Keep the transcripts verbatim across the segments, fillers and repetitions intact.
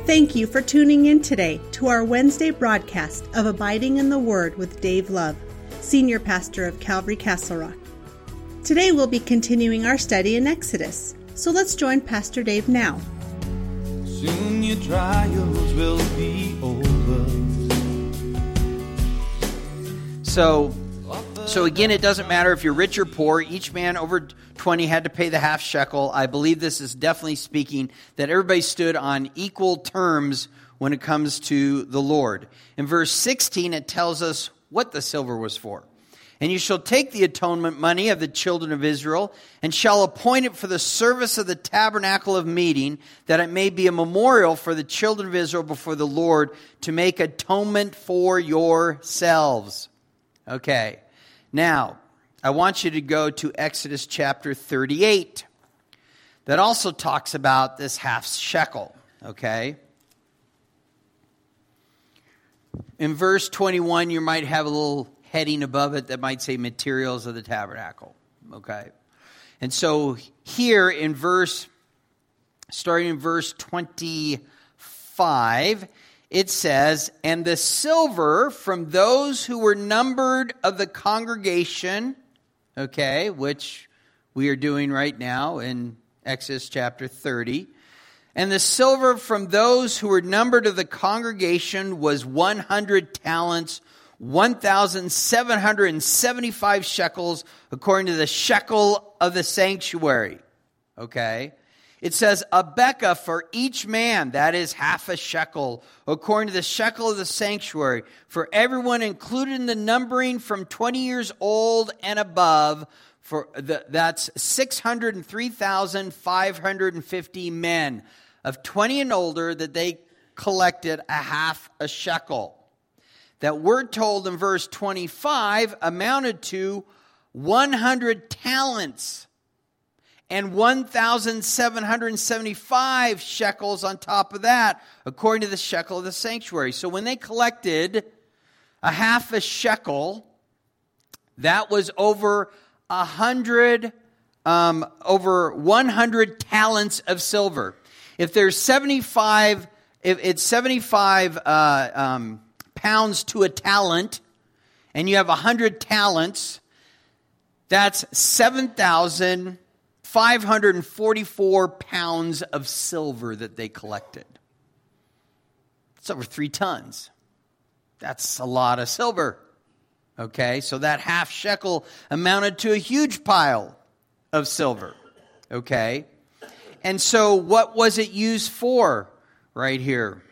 Thank you for tuning in today to our Wednesday broadcast of Abiding in the Word with Dave Love, Senior Pastor of Calvary Castle Rock. Today we'll be continuing our study in Exodus, so let's join Pastor Dave now. Soon your trials will be over. So, so again, it doesn't matter if you're rich or poor. Each man over twenty had to pay the half shekel. I believe this is definitely speaking that everybody stood on equal terms when it comes to the Lord. In verse sixteen, it tells us what the silver was for. And you shall take the atonement money of the children of Israel, and shall appoint it for the service of the tabernacle of meeting, that it may be a memorial for the children of Israel before the Lord, to make atonement for yourselves. Okay, now, I want you to go to Exodus chapter thirty-eight. That also talks about this half shekel, okay? In verse twenty-one, you might have a little heading above it that might say materials of the tabernacle, okay? And so here in verse, starting in verse twenty-five, it says, and the silver from those who were numbered of the congregation, okay, which we are doing right now in Exodus chapter thirty, and the silver from those who were numbered of the congregation was one hundred talents, one thousand seven hundred seventy-five shekels, according to the shekel of the sanctuary, okay? It says, a bekah for each man, that is half a shekel, according to the shekel of the sanctuary, for everyone included in the numbering from twenty years old and above, for the, that's six hundred three thousand five hundred fifty men of twenty and older, that they collected a half a shekel. That word told in verse twenty-five amounted to one hundred talents. And one thousand seven hundred seventy-five shekels on top of that, according to the shekel of the sanctuary. So when they collected a half a shekel, that was over a hundred, um, over one hundred talents of silver. If there's seventy-five, if it's seventy-five uh, um, pounds to a talent, and you have a hundred talents, that's seven thousand five hundred forty-four pounds of silver that they collected. It's over three tons. That's a lot of silver. Okay, so that half shekel amounted to a huge pile of silver. Okay, and so what was it used for right here?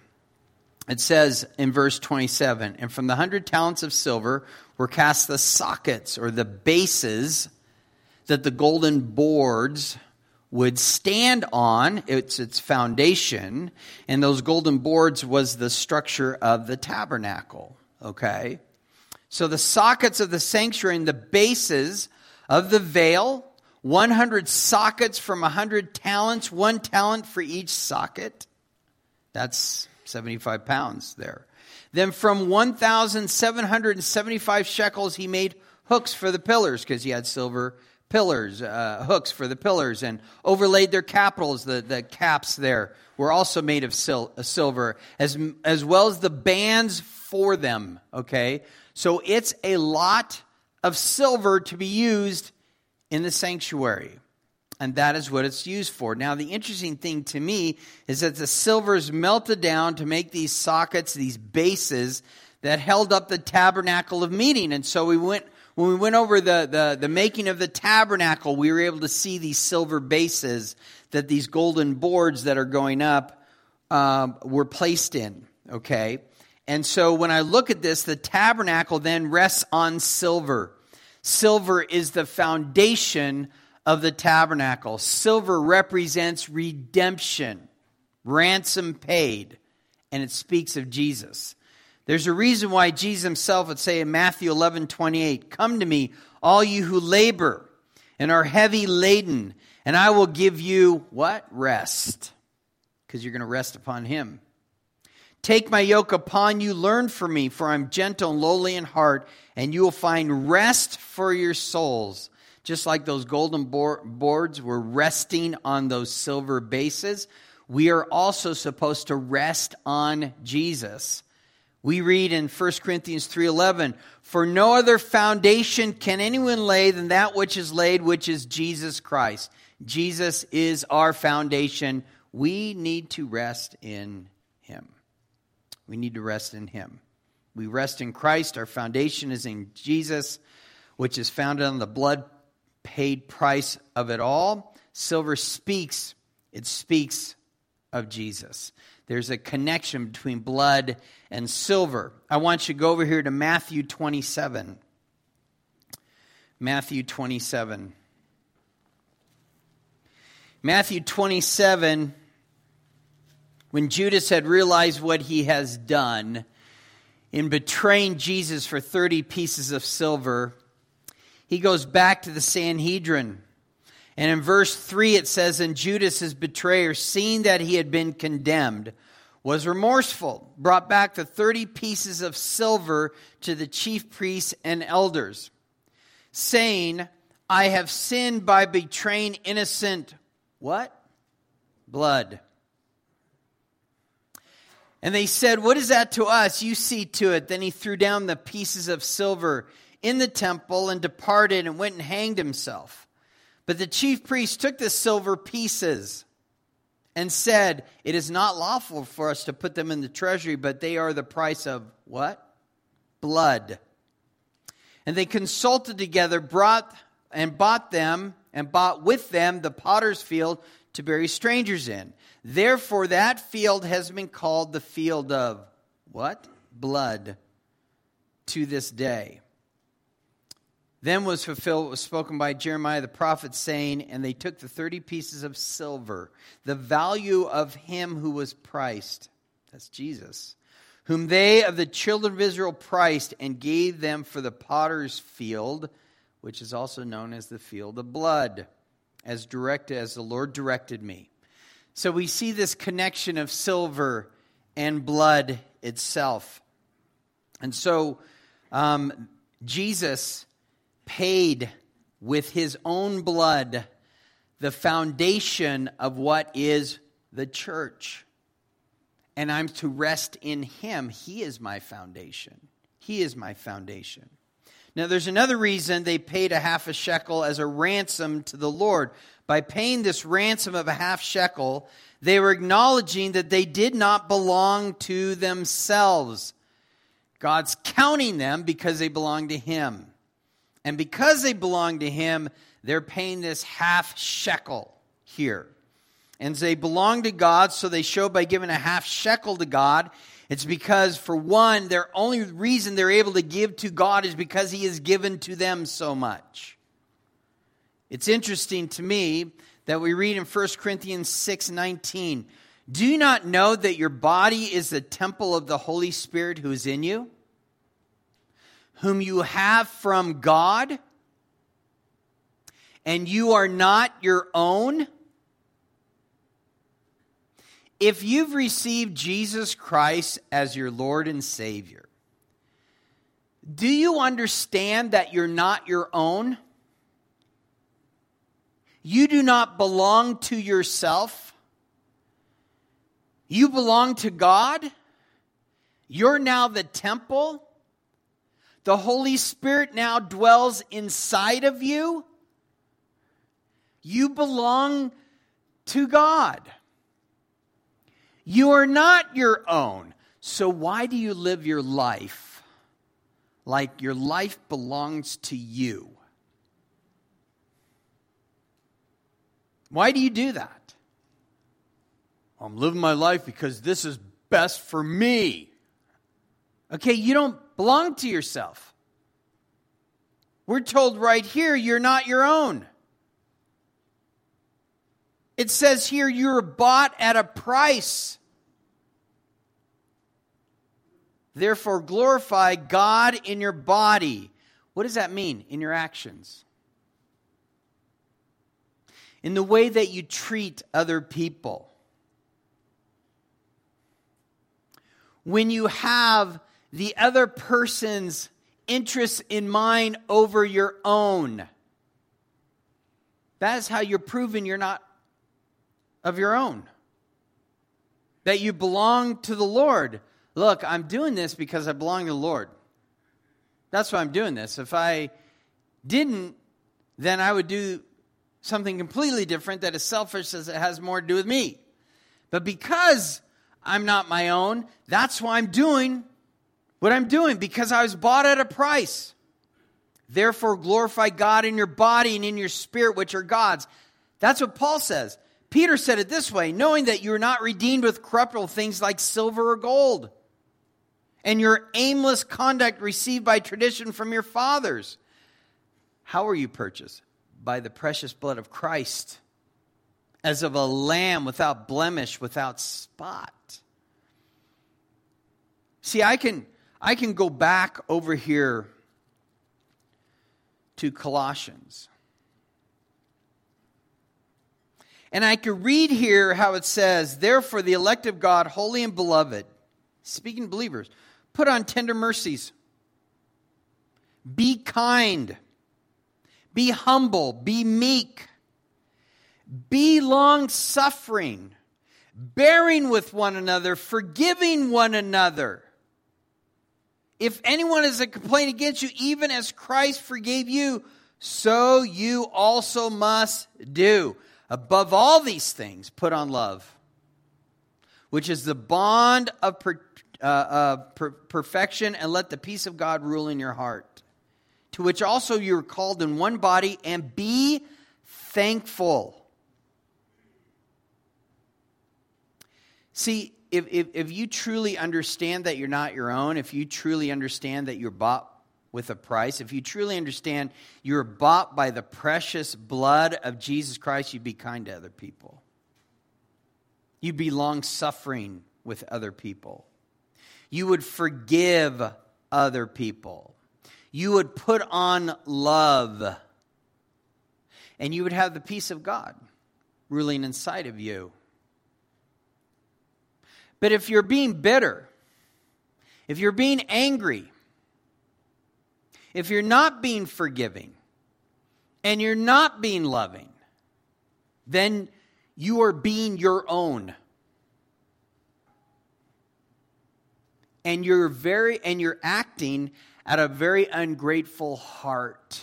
It says in verse twenty-seven, and from the hundred talents of silver were cast the sockets, or the bases, that the golden boards would stand on. It's its foundation, and those golden boards was the structure of the tabernacle, okay? So the sockets of the sanctuary and the bases of the veil, one hundred sockets from one hundred talents, one talent for each socket. That's seventy-five pounds there. Then from one thousand seven hundred seventy-five shekels, he made hooks for the pillars, because he had silver pillars, uh, hooks for the pillars, and overlaid their capitals. The, the caps there were also made of sil- silver, as, as well as the bands for them, okay? So it's a lot of silver to be used in the sanctuary, and that is what it's used for. Now, the interesting thing to me is that the silver is melted down to make these sockets, these bases, that held up the tabernacle of meeting. And so we went... When we went over the, the, the making of the tabernacle, we were able to see these silver bases that these golden boards that are going up um, were placed in, okay? And so when I look at this, the tabernacle then rests on silver. Silver is the foundation of the tabernacle. Silver represents redemption, ransom paid, and it speaks of Jesus. There's a reason why Jesus himself would say in Matthew eleven twenty-eight, come to me, all you who labor and are heavy laden, and I will give you, what? Rest. Because you're going to rest upon him. Take my yoke upon you, learn from me, for I'm gentle and lowly in heart, and you will find rest for your souls. Just like those golden boards were resting on those silver bases, we are also supposed to rest on Jesus. We read in First Corinthians three eleven, "For no other foundation can anyone lay than that which is laid, which is Jesus Christ." Jesus is our foundation. We need to rest in Him. We need to rest in Him. We rest in Christ. Our foundation is in Jesus, which is founded on the blood-paid price of it all. Silver speaks. It speaks of Jesus. There's a connection between blood and silver. I want you to go over here to Matthew twenty-seven. Matthew twenty-seven. Matthew twenty-seven, when Judas had realized what he has done in betraying Jesus for thirty pieces of silver, he goes back to the Sanhedrin. And in verse three it says, "And Judas, his betrayer, seeing that he had been condemned, was remorseful, brought back the thirty pieces of silver to the chief priests and elders, saying, I have sinned by betraying innocent," what? "blood." And they said, "What is that to us? You see to it." Then he threw down the pieces of silver in the temple and departed and went and hanged himself. But the chief priests took the silver pieces and said, "It is not lawful for us to put them in the treasury, but they are the price of" what? "blood." And they consulted together, brought and bought them, and bought with them the potter's field to bury strangers in. Therefore that field has been called the field of what? "blood," to this day. Then was fulfilled what was spoken by Jeremiah the prophet, saying, "And they took the thirty pieces of silver, the value of him who was priced," that's Jesus, "whom they of the children of Israel priced, and gave them for the potter's field," which is also known as the field of blood, as directed as the Lord directed me. So we see this connection of silver and blood itself. And so um, Jesus paid with his own blood the foundation of what is the church. And I'm to rest in him. He is my foundation. He is my foundation. Now there's another reason they paid a half a shekel as a ransom to the Lord. By paying this ransom of a half shekel, they were acknowledging that they did not belong to themselves. God's counting them because they belong to him. And because they belong to him, they're paying this half shekel here. And they belong to God, so they show by giving a half shekel to God. It's because, for one, their only reason they're able to give to God is because he has given to them so much. It's interesting to me that we read in First Corinthians six nineteen, "Do you not know that your body is the temple of the Holy Spirit who is in you, whom you have from God, and you are not your own? If you've received Jesus Christ as your Lord and Savior, do you understand that you're not your own? You do not belong to yourself. You belong to God. You're now the temple. The Holy Spirit now dwells inside of you. You belong to God. You are not your own. So why do you live your life like your life belongs to you? Why do you do that? I'm living my life because this is best for me. Okay, you don't belong to yourself. We're told right here, you're not your own. It says here, you're bought at a price. Therefore, glorify God in your body. What does that mean? In your actions. In the way that you treat other people. When you have the other person's interests in mind over your own. That is how you're proving you're not of your own. that you belong to the Lord. Look, I'm doing this because I belong to the Lord. That's why I'm doing this. If I didn't, then I would do something completely different that is selfish, as it has more to do with me. But because I'm not my own, that's why I'm doing what I'm doing, because I was bought at a price. Therefore, glorify God in your body and in your spirit, which are God's. That's what Paul says. Peter said it this way, knowing that you are not redeemed with corruptible things like silver or gold, and your aimless conduct received by tradition from your fathers. How are you purchased? By the precious blood of Christ, as of a lamb without blemish, without spot. See, I can, I can go back over here to Colossians. And I could read here how it says, therefore the elect of God, holy and beloved, speaking to believers, put on tender mercies. Be kind. Be humble. Be meek. Be long-suffering. Bearing with one another. Forgiving one another. If anyone has a complaint against you, even as Christ forgave you, so you also must do. Above all these things, put on love, which is the bond of per, uh, uh, per, perfection, and let the peace of God rule in your heart, to which also you are called in one body, and be thankful. See, if, if, if you truly understand that you're not your own, if you truly understand that you're bought with a price, if you truly understand you're bought by the precious blood of Jesus Christ, you'd be kind to other people. You'd be long-suffering with other people. You would forgive other people. You would put on love. And you would have the peace of God ruling inside of you. But if you're being bitter, if you're being angry, if you're not being forgiving, and you're not being loving, then you are being your own. And you're very and you're acting out of a very ungrateful heart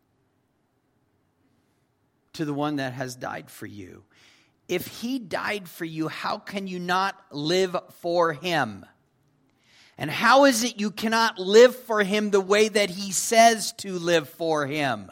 to the one that has died for you. If he died for you, how can you not live for him? And how is it you cannot live for him the way that he says to live for him?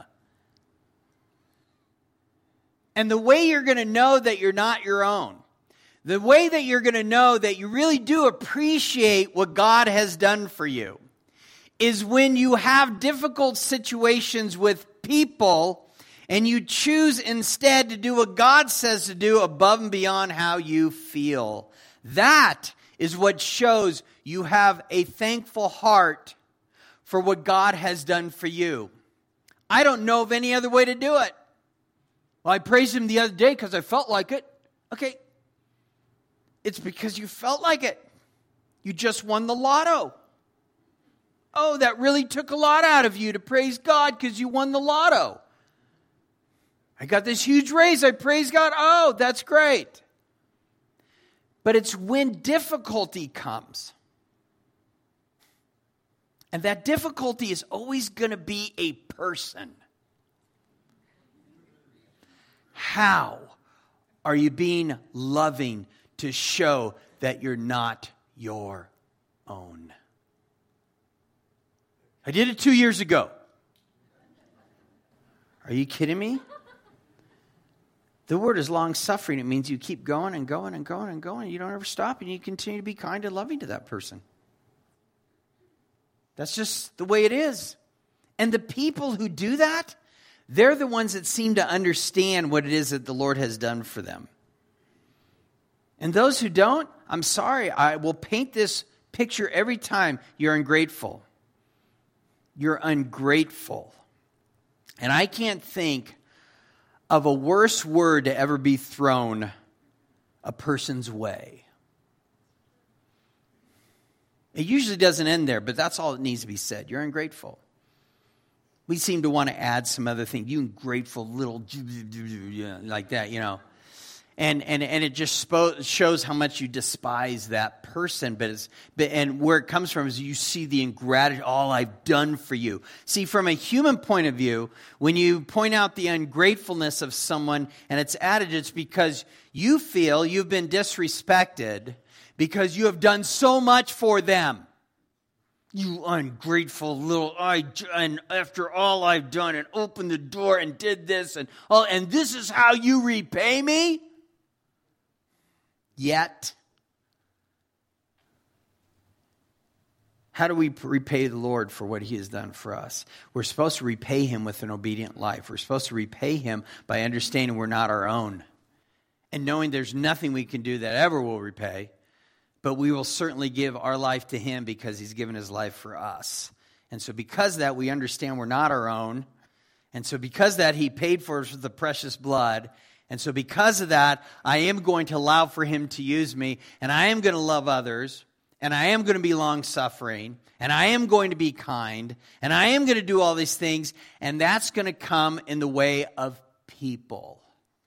And the way you're going to know that you're not your own, the way that you're going to know that you really do appreciate what God has done for you, is when you have difficult situations with people and you choose instead to do what God says to do above and beyond how you feel. That is what shows you have a thankful heart for what God has done for you. I don't know of any other way to do it. Well, I praised him the other day because I felt like it. Okay. It's because you felt like it. You just won the lotto. Oh, that really took a lot out of you to praise God because you won the lotto. I got this huge raise. I praise God. Oh, that's great. But it's when difficulty comes. And that difficulty is always going to be a person. How are you being loving to show that you're not your own? I did it two years ago. Are you kidding me? The word is long-suffering. It means you keep going and going and going and going. You don't ever stop, and you continue to be kind and loving to that person. That's just the way it is. And the people who do that, they're the ones that seem to understand what it is that the Lord has done for them. And those who don't, I'm sorry, I will paint this picture every time. You're ungrateful. You're ungrateful. And I can't think of a worse word to ever be thrown a person's way. It usually doesn't end there, but that's all that needs to be said. You're ungrateful. We seem to want to add some other thing. You ungrateful little like that, you know. And, and and it just spo- shows how much you despise that person. But it's but, and where it comes from is you see the ingratitude, all I've done for you. See, from a human point of view, when you point out the ungratefulness of someone and it's added, it's because you feel you've been disrespected because you have done so much for them. You ungrateful little, I, and after all I've done and opened the door and did this and all, and this is how you repay me? Yet, how do we repay the Lord for what he has done for us? We're supposed to repay him with an obedient life. We're supposed to repay him by understanding we're not our own and knowing there's nothing we can do that ever will repay, but we will certainly give our life to him because he's given his life for us. And so because of that, we understand we're not our own. And so because of that, he paid for us with the precious blood. And so because of that, I am going to allow for him to use me, and I am going to love others, and I am going to be long-suffering, and I am going to be kind, and I am going to do all these things, and that's going to come in the way of people.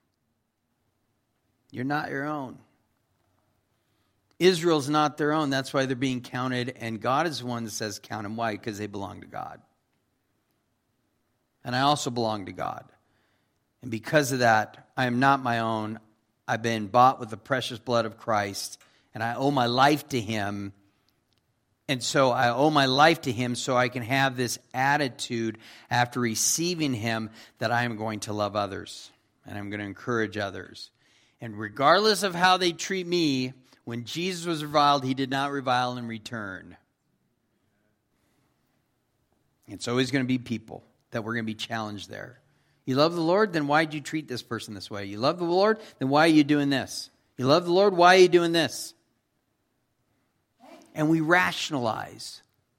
You're not your own. Israel's not their own. That's why they're being counted, and God is the one that says count them. Why? Because they belong to God. And I also belong to God. And because of that, I am not my own. I've been bought with the precious blood of Christ, and I owe my life to him. And so I owe my life to him so I can have this attitude after receiving him that I am going to love others, and I'm going to encourage others. And regardless of how they treat me, when Jesus was reviled, he did not revile in return. It's always going to be people that we're going to be challenged there. You love the Lord? Then why did you treat this person this way? You love the Lord? Then why are you doing this? You love the Lord? Why are you doing this? And we rationalize.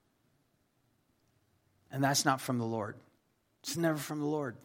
And that's not from the Lord. It's never from the Lord.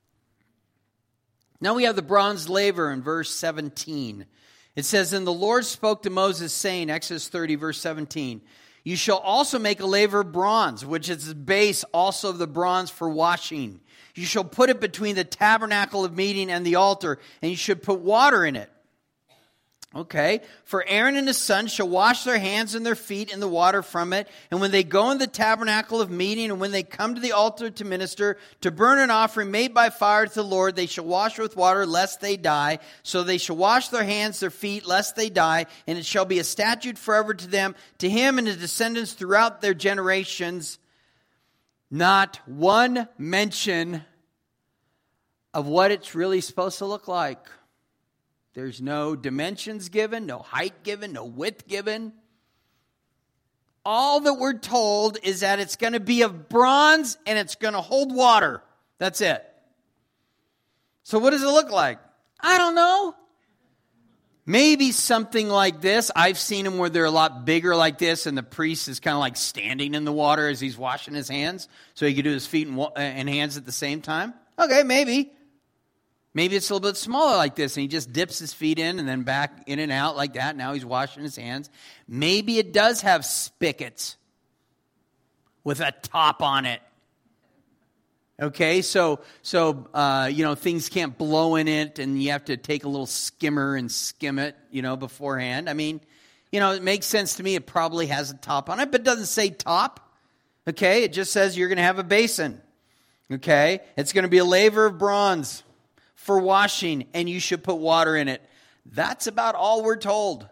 Now we have the bronze laver in verse seventeen. It says, and the Lord spoke to Moses, saying, Exodus thirty, verse seventeen, you shall also make a laver of bronze, which is the base also of the bronze for washing. You shall put it between the tabernacle of meeting and the altar, and you should put water in it. Okay, for Aaron and his sons shall wash their hands and their feet in the water from it. And when they go in the tabernacle of meeting, and when they come to the altar to minister, to burn an offering made by fire to the Lord, they shall wash with water, lest they die. So they shall wash their hands, their feet, lest they die. And it shall be a statute forever to them, to him and his descendants throughout their generations. Not one mention of what it's really supposed to look like. There's no dimensions given, no height given, no width given. All that we're told is that it's going to be of bronze and it's going to hold water. That's it. So what does it look like? I don't know. Maybe something like this. I've seen them where they're a lot bigger like this, and the priest is kind of like standing in the water as he's washing his hands, so he can do his feet and, and hands at the same time. Okay, maybe. Maybe it's a little bit smaller like this, and he just dips his feet in and then back in and out like that. Now he's washing his hands. Maybe it does have spigots with a top on it. Okay, so, so uh, you know, things can't blow in it, and you have to take a little skimmer and skim it, you know, beforehand. I mean, you know, it makes sense to me. It probably has a top on it, but it doesn't say top. Okay, it just says you're going to have a basin. Okay, it's going to be a laver of bronze for washing, and you should put water in it. That's about all we're told.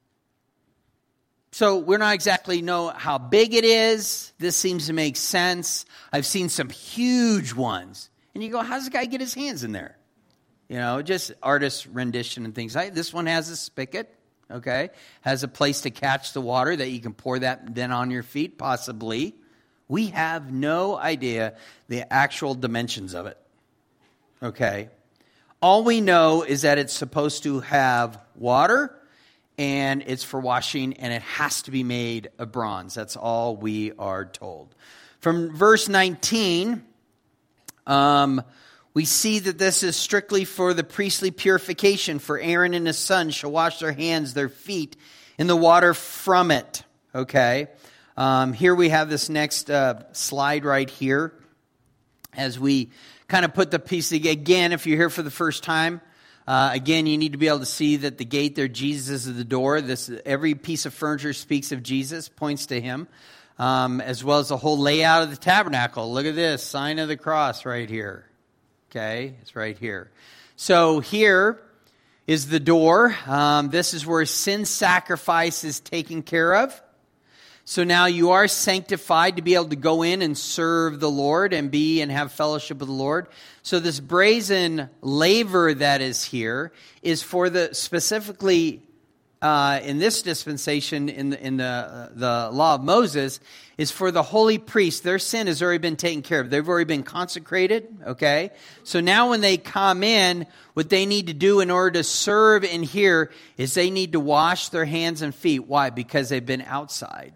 So we're not exactly know how big it is. This seems to make sense. I've seen some huge ones. And you go, how does the guy get his hands in there? You know, just artist rendition and things like that. This one has a spigot, okay? Has a place to catch the water that you can pour that then on your feet, possibly. We have no idea the actual dimensions of it, okay? All we know is that it's supposed to have water, and it's for washing, and it has to be made of bronze. That's all we are told. From verse nineteen, um, we see that this is strictly for the priestly purification. For Aaron and his sons shall wash their hands, their feet, in the water from it. Okay? Um, here we have this next uh, slide right here as we kind of put the piece again. If you're here for the first time, Uh, again, you need to be able to see that the gate there, Jesus is the door. This every piece of furniture speaks of Jesus, points to him, um, as well as the whole layout of the tabernacle. Look at this, sign of the cross right here. Okay, it's right here. So here is the door. Um, this is where sin sacrifice is taken care of. So now you are sanctified to be able to go in and serve the Lord and be and have fellowship with the Lord. So this brazen laver that is here is for the specifically uh, in this dispensation in the in the uh, the law of Moses is for the holy priests. Their sin has already been taken care of. They've already been consecrated. Okay, so now when they come in, what they need to do in order to serve in here is they need to wash their hands and feet. Why? Because they've been outside.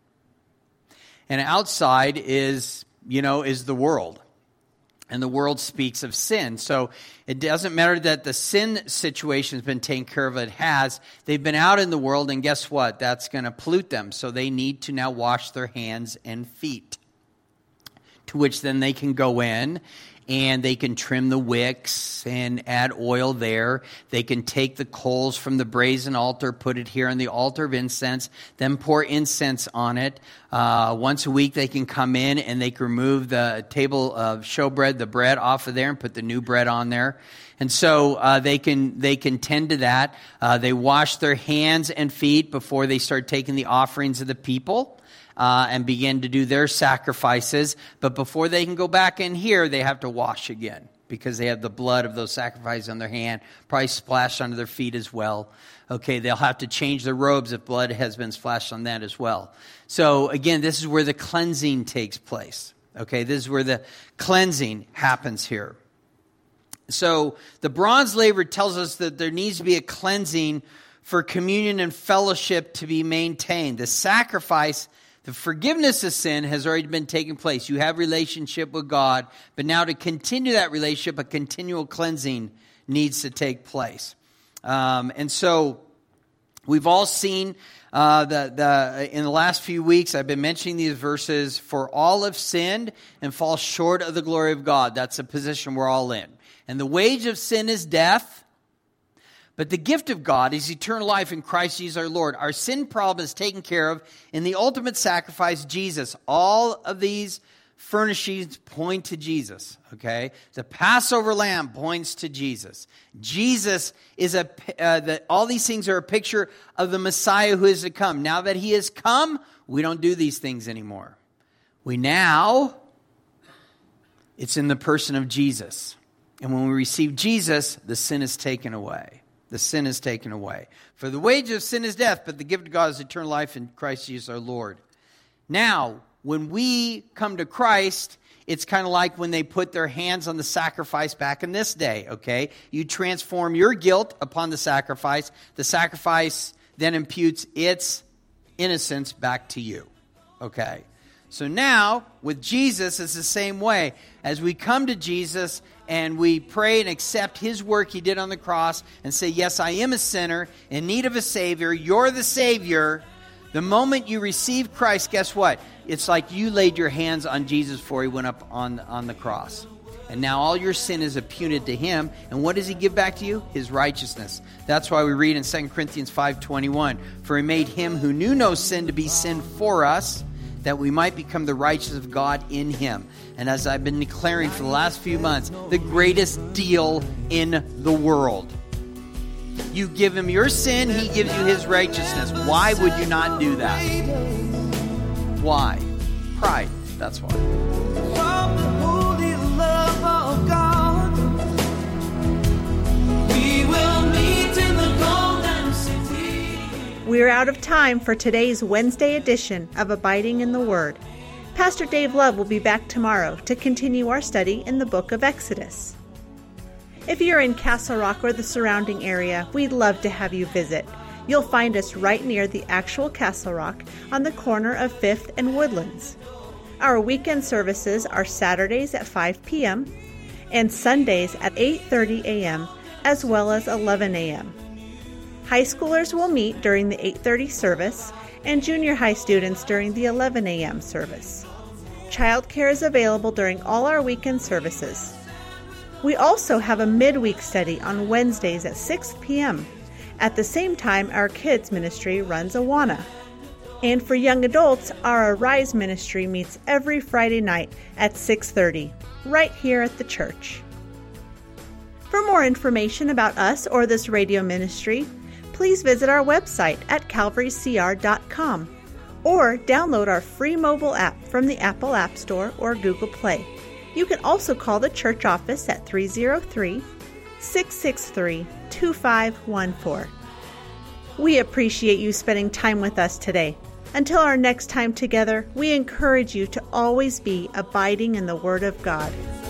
And outside is, you know, is the world. And the world speaks of sin. So it doesn't matter that the sin situation has been taken care of. It has. They've been out in the world, and guess what? That's going to pollute them. So they need to now wash their hands and feet. To which then they can go in and they can trim the wicks and add oil there. They can take the coals from the brazen altar, put it here on the altar of incense, then pour incense on it. Uh, once a week they can come in and they can remove the table of showbread, the bread off of there, and put the new bread on there. And so uh, they can they can tend to that. Uh, they wash their hands and feet before they start taking the offerings of the people. Uh, and begin to do their sacrifices. But before they can go back in here, they have to wash again because they have the blood of those sacrifices on their hand, probably splashed onto their feet as well. Okay, they'll have to change their robes if blood has been splashed on that as well. So again, this is where the cleansing takes place. Okay, this is where the cleansing happens here. So the bronze laver tells us that there needs to be a cleansing for communion and fellowship to be maintained. The sacrifice, the forgiveness of sin has already been taking place. You have relationship with God, but now to continue that relationship, a continual cleansing needs to take place. Um, and so we've all seen uh, the the in the last few weeks, I've been mentioning these verses. For all have sinned and fall short of the glory of God. That's a position we're all in. And the wage of sin is death. But the gift of God is eternal life in Christ Jesus our Lord. Our sin problem is taken care of in the ultimate sacrifice, Jesus. All of these furnishings point to Jesus, okay? The Passover lamb points to Jesus. Jesus is a, uh, the, all these things are a picture of the Messiah who is to come. Now that he has come, we don't do these things anymore. We now, it's in the person of Jesus. And when we receive Jesus, the sin is taken away. The sin is taken away. For the wage of sin is death, but the gift of God is eternal life in Christ Jesus our Lord. Now, when we come to Christ, it's kind of like when they put their hands on the sacrifice back in this day, okay? You transform your guilt upon the sacrifice. The sacrifice then imputes its innocence back to you, okay? So now, with Jesus, it's the same way. As we come to Jesus and we pray and accept his work he did on the cross and say, yes, I am a sinner in need of a Savior. You're the Savior. The moment you receive Christ, guess what? It's like you laid your hands on Jesus before he went up on, on the cross. And now all your sin is imputed to him. And what does he give back to you? His righteousness. That's why we read in Second Corinthians five twenty-one, for he made him who knew no sin to be sin for us, that we might become the righteousness of God in him. And as I've been declaring for the last few months, the greatest deal in the world. You give him your sin, he gives you his righteousness. Why would you not do that? Why? Pride. That's why. From the holy love of God, we will meet in the golden city. We're out of time for today's Wednesday edition of Abiding in the Word. Pastor Dave Love will be back tomorrow to continue our study in the book of Exodus. If you're in Castle Rock or the surrounding area, we'd love to have you visit. You'll find us right near the actual Castle Rock on the corner of fifth and Woodlands. Our weekend services are Saturdays at five p.m. and Sundays at eight thirty a.m. as well as eleven a.m. High schoolers will meet during the eight thirty service and junior high students during the eleven a.m. service. Childcare is available during all our weekend services. We also have a midweek study on Wednesdays at six p.m. At the same time, our kids ministry runs Awana. And for young adults, our Arise ministry meets every Friday night at six thirty, right here at the church. For more information about us or this radio ministry, please visit our website at calvary c r dot com or download our free mobile app from the Apple App Store or Google Play. You can also call the church office at three oh three, six six three, two five one four. We appreciate you spending time with us today. Until our next time together, we encourage you to always be abiding in the Word of God.